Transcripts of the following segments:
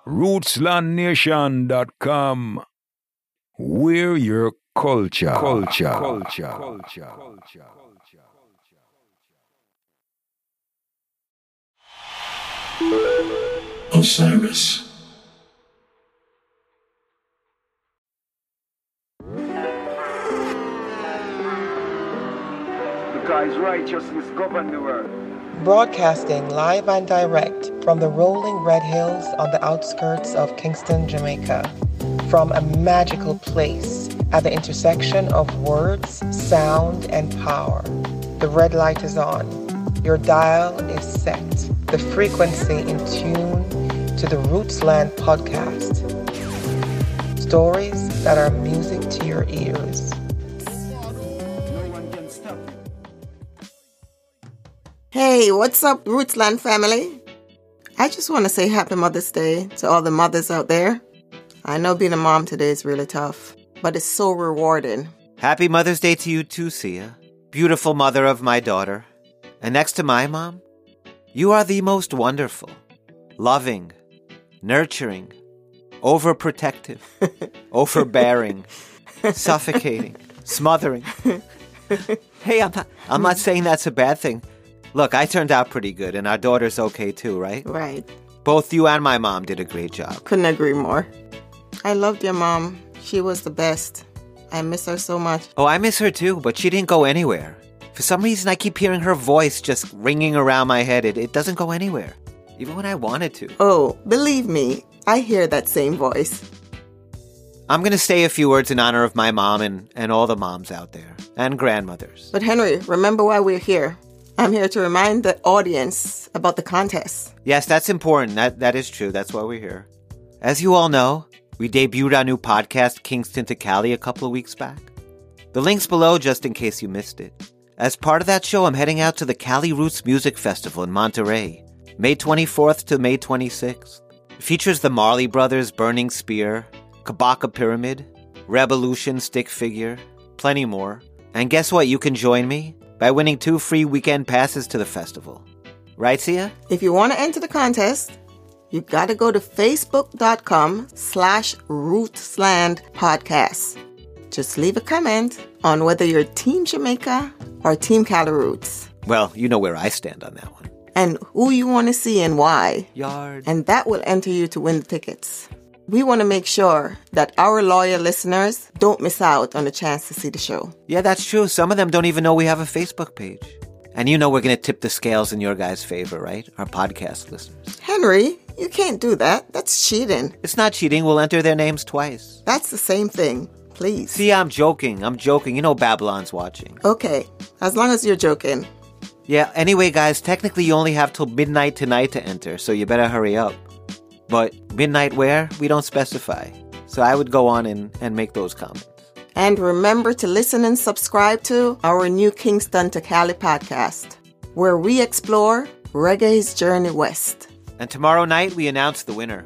rootslandnation.com. We're your culture. Osiris. Because righteousness govern the world. Broadcasting live and direct from the rolling red hills on the outskirts of Kingston, Jamaica. From a magical place at the intersection of words, sound, and power. The red light is on. Your dial is set. The frequency in tune to the Rootsland podcast. Stories that are music to your ears. Hey, what's up, Rootsland family? I just want to say Happy Mother's Day to all the mothers out there. I know being a mom today is really tough, but it's so rewarding. Happy Mother's Day to you too, Sia. Beautiful mother of my daughter. And next to my mom, you are the most wonderful, loving, nurturing, overprotective, overbearing, suffocating, smothering. Hey, I'm not saying that's a bad thing. Look, I turned out pretty good, and our daughter's okay too, right? Right. Both you and my mom did a great job. Couldn't agree more. I loved your mom. She was the best. I miss her so much. Oh, I miss her too, but she didn't go anywhere. For some reason, I keep hearing her voice just ringing around my head. It doesn't go anywhere, even when I wanted to. Oh, believe me, I hear that same voice. I'm going to say a few words in honor of my mom and all the moms out there, and grandmothers. But Henry, remember why we're here. I'm here to remind the audience about the contest. Yes, that's important. That is true. That's why we're here. As you all know, we debuted our new podcast, Kingston to Cali, a couple of weeks back. The link's below just in case you missed it. As part of that show, I'm heading out to the Cali Roots Music Festival in Monterey, May 24th to May 26th. It features the Marley Brothers, Burning Spear, Kabaka Pyramid, Revolution Stick Figure, plenty more. And guess what? You can join me by winning 2 free weekend passes to the festival. Right, Sia? If you want to enter the contest, you got to go to facebook.com/rootslandpodcast. Just leave a comment on whether you're Team Jamaica or Team Cali Roots. Well, you know where I stand on that one. And who you want to see and why. Yard. And that will enter you to win the tickets. We want to make sure that our loyal listeners don't miss out on the chance to see the show. Yeah, that's true. Some of them don't even know we have a Facebook page. And you know we're going to tip the scales in your guys' favor, right? Our podcast listeners. Henry, you can't do that. That's cheating. It's not cheating. We'll enter their names twice. That's the same thing. Please. See, I'm joking. You know Babylon's watching. Okay, as long as you're joking. Yeah, anyway, guys, technically you only have till midnight tonight to enter, so you better hurry up. But midnight where? We don't specify. So I would go on and make those comments. And remember to listen and subscribe to our new Kingston to Cali podcast, where we explore reggae's journey west. And tomorrow night we announce the winner.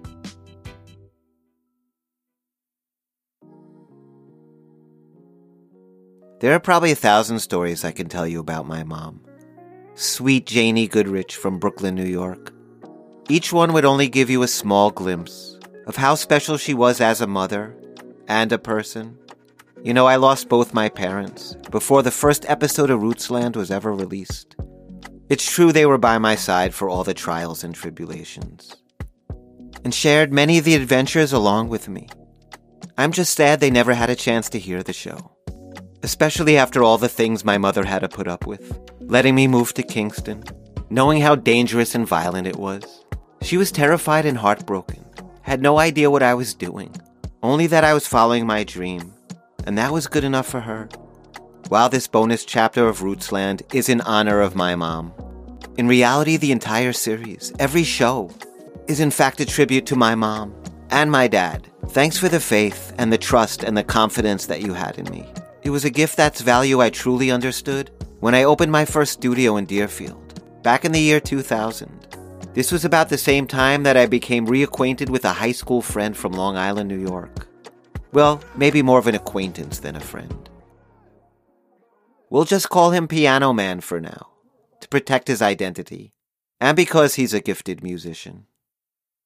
There are probably 1,000 stories I can tell you about my mom. Sweet Janie Goodrich from Brooklyn, New York. Each one would only give you a small glimpse of how special she was as a mother and a person. You know, I lost both my parents before the first episode of Rootsland was ever released. It's true they were by my side for all the trials and tribulations, and shared many of the adventures along with me. I'm just sad they never had a chance to hear the show, especially after all the things my mother had to put up with, letting me move to Kingston, knowing how dangerous and violent it was. She was terrified and heartbroken, had no idea what I was doing, only that I was following my dream, and that was good enough for her. While this bonus chapter of Rootsland is in honor of my mom, in reality the entire series, every show, is in fact a tribute to my mom and my dad. Thanks for the faith and the trust and the confidence that you had in me. It was a gift that's value I truly understood when I opened my first studio in Deerfield, back in the year 2000. This was about the same time that I became reacquainted with a high school friend from Long Island, New York. Well, maybe more of an acquaintance than a friend. We'll just call him Piano Man for now, to protect his identity, and because he's a gifted musician.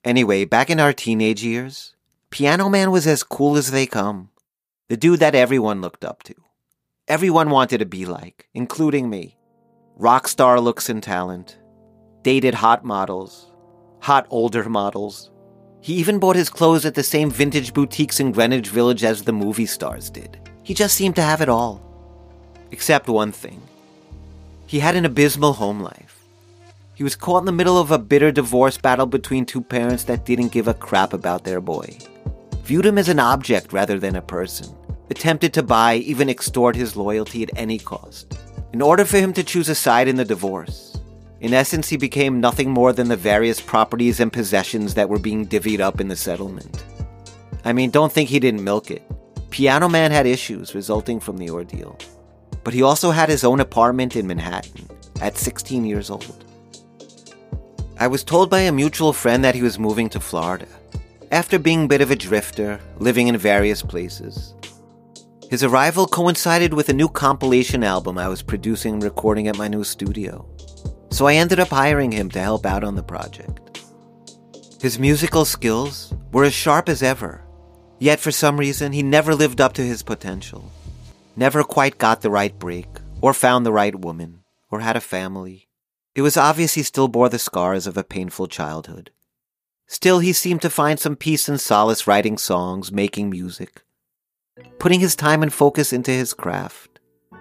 Anyway, back in our teenage years, Piano Man was as cool as they come. The dude that everyone looked up to. Everyone wanted to be like, including me. Rock star looks and talent. Dated hot models. Hot older models. He even bought his clothes at the same vintage boutiques in Greenwich Village as the movie stars did. He just seemed to have it all. Except one thing. He had an abysmal home life. He was caught in the middle of a bitter divorce battle between two parents that didn't give a crap about their boy. Viewed him as an object rather than a person. Attempted to buy, even extort his loyalty at any cost. In order for him to choose a side in the divorce. In essence, he became nothing more than the various properties and possessions that were being divvied up in the settlement. I mean, don't think he didn't milk it. Piano Man had issues resulting from the ordeal. But he also had his own apartment in Manhattan at 16 years old. I was told by a mutual friend that he was moving to Florida, after being a bit of a drifter, living in various places. His arrival coincided with a new compilation album I was producing and recording at my new studio, so I ended up hiring him to help out on the project. His musical skills were as sharp as ever, yet for some reason he never lived up to his potential. Never quite got the right break, or found the right woman, or had a family. It was obvious he still bore the scars of a painful childhood. Still, he seemed to find some peace and solace writing songs, making music, putting his time and focus into his craft.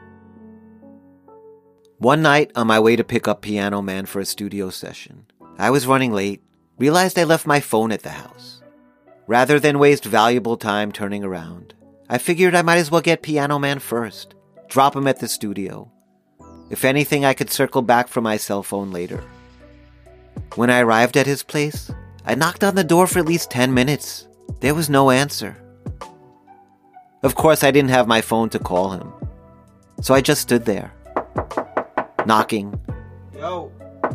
One night, on my way to pick up Piano Man for a studio session, I was running late, realized I left my phone at the house. Rather than waste valuable time turning around, I figured I might as well get Piano Man first, drop him at the studio. If anything, I could circle back for my cell phone later. When I arrived at his place, I knocked on the door for at least 10 minutes. There was no answer. Of course, I didn't have my phone to call him, so I just stood there, knocking. Yo.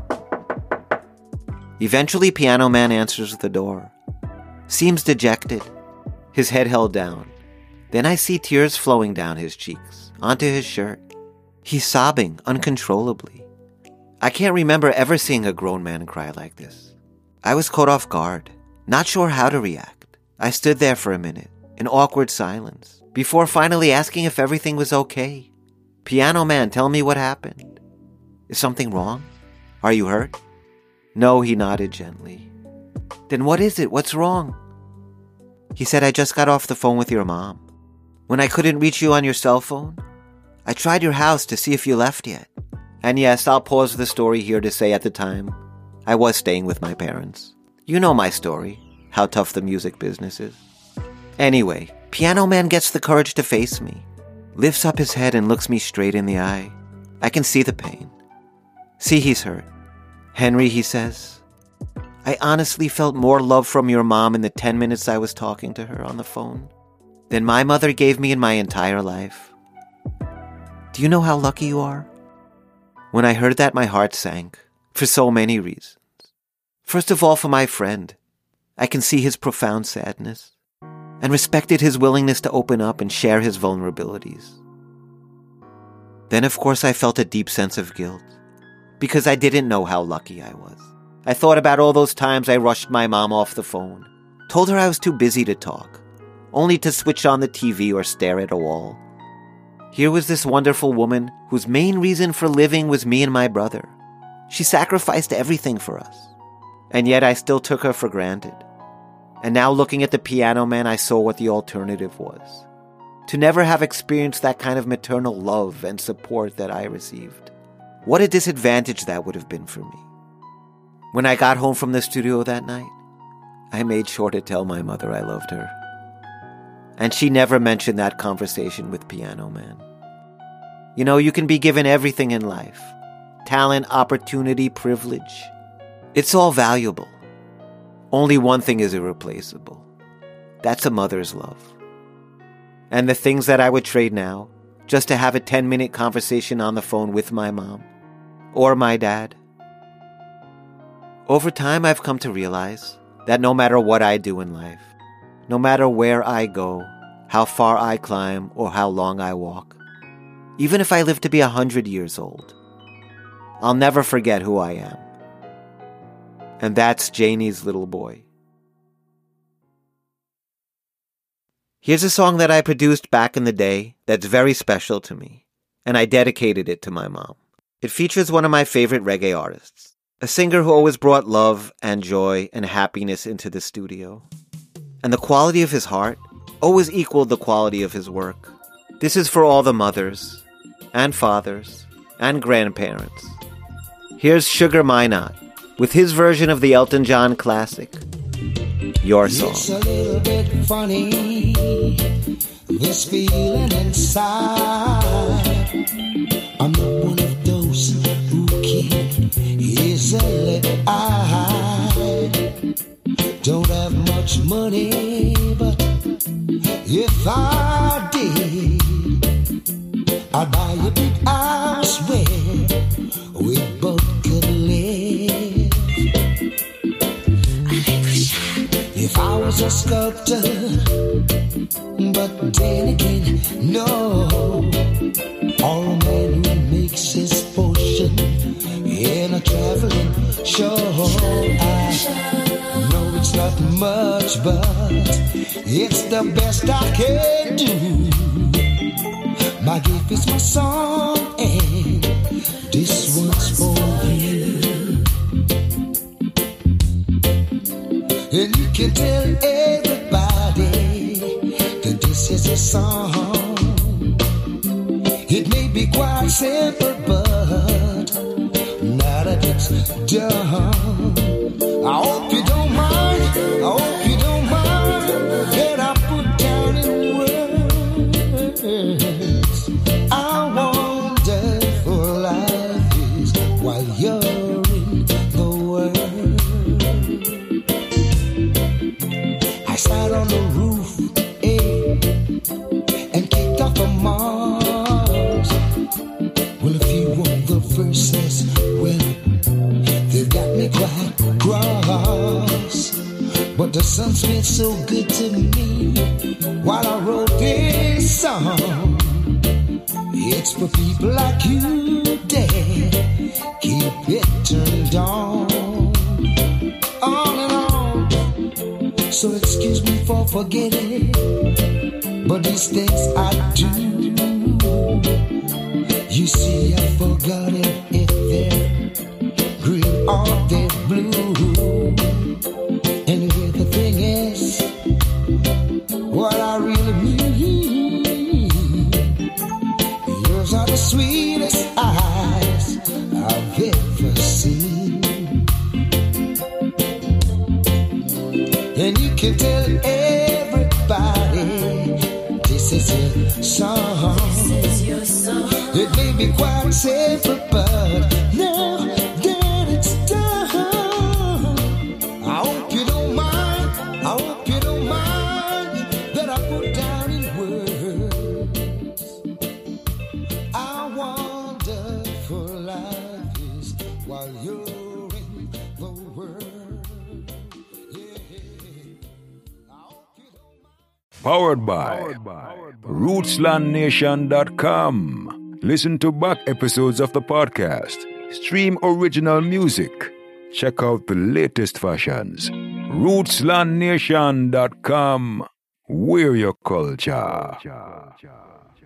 Eventually, Piano Man answers the door. Seems dejected, his head held down. Then I see tears flowing down his cheeks, onto his shirt. He's sobbing uncontrollably. I can't remember ever seeing a grown man cry like this. I was caught off guard, not sure how to react. I stood there for a minute, in awkward silence, before finally asking if everything was okay. Piano Man, tell me what happened. Is something wrong? Are you hurt? No, he nodded gently. Then what is it? What's wrong? He said, I just got off the phone with your mom. When I couldn't reach you on your cell phone, I tried your house to see if you left yet. And yes, I'll pause the story here to say at the time, I was staying with my parents. You know my story, how tough the music business is. Anyway, Piano Man gets the courage to face me, lifts up his head and looks me straight in the eye. I can see the pain. See, he's hurt. Henry, he says, I honestly felt more love from your mom in the 10 minutes I was talking to her on the phone than my mother gave me in my entire life. Do you know how lucky you are? When I heard that, my heart sank, for so many reasons. First of all, for my friend. I can see his profound sadness, and respected his willingness to open up and share his vulnerabilities. Then, of course, I felt a deep sense of guilt, because I didn't know how lucky I was. I thought about all those times I rushed my mom off the phone, told her I was too busy to talk, only to switch on the TV or stare at a wall. Here was this wonderful woman whose main reason for living was me and my brother. She sacrificed everything for us, and yet I still took her for granted. And now looking at the Piano Man, I saw what the alternative was. To never have experienced that kind of maternal love and support that I received. What a disadvantage that would have been for me. When I got home from the studio that night, I made sure to tell my mother I loved her. And she never mentioned that conversation with Piano Man. You know, you can be given everything in life. Talent, opportunity, privilege. It's all valuable. Only one thing is irreplaceable. That's a mother's love. And the things that I would trade now, just to have a 10-minute conversation on the phone with my mom, or my dad. Over time, I've come to realize that no matter what I do in life, no matter where I go, how far I climb, or how long I walk, even if I live to be 100 years old, I'll never forget who I am. And that's Janie's little boy, Here's a song that I produced back in the day that's very special to me, and I dedicated it to my mom. It features one of my favorite reggae artists, a singer who always brought love and joy and happiness into the studio. And the quality of his heart always equaled the quality of his work. This is for all the mothers and fathers and grandparents. Here's Sugar Minott with his version of the Elton John classic, Your Song. It's a little bit funny, this feeling inside. I'm not one of those who keep easily eyed. Don't have much money, but if I did, I'd buy a big house where we both could live. If I was a sculptor, but then again, no. Or a man who makes his fortune in a traveling show. I know it's not much, but it's the best I can do. My gift is my song, and this one's for you. And you can tell everybody that this is a song. It may be quite simple, but now that it's done, I hope you don't mind, I hope you don't mind that I put down in words how wonderful life is while you're in the world. I sat on the roof, and kicked off a Mars. Well, a few of the verses, well, they've got me quite cross. But the sun's been so good to me while I wrote this song. It's for people like you that keep it turned on and on. So excuse me for forgetting, but these things I do. You see, I forgot it if they're green or they're blue. Anyway, the thing is, what I really mean, yours are the sweetest eyes I've ever seen. And you can tell everybody this is your song. It may be quite simple, but now that it's done, I hope you don't mind, I hope you don't mind that I put down in words how wonderful life is while you're in the world. Yeah. I hope you don't mind. Powered by RootslandNation.com. Listen to back episodes of the podcast. Stream original music. Check out the latest fashions. RootslandNation.com. We're your culture.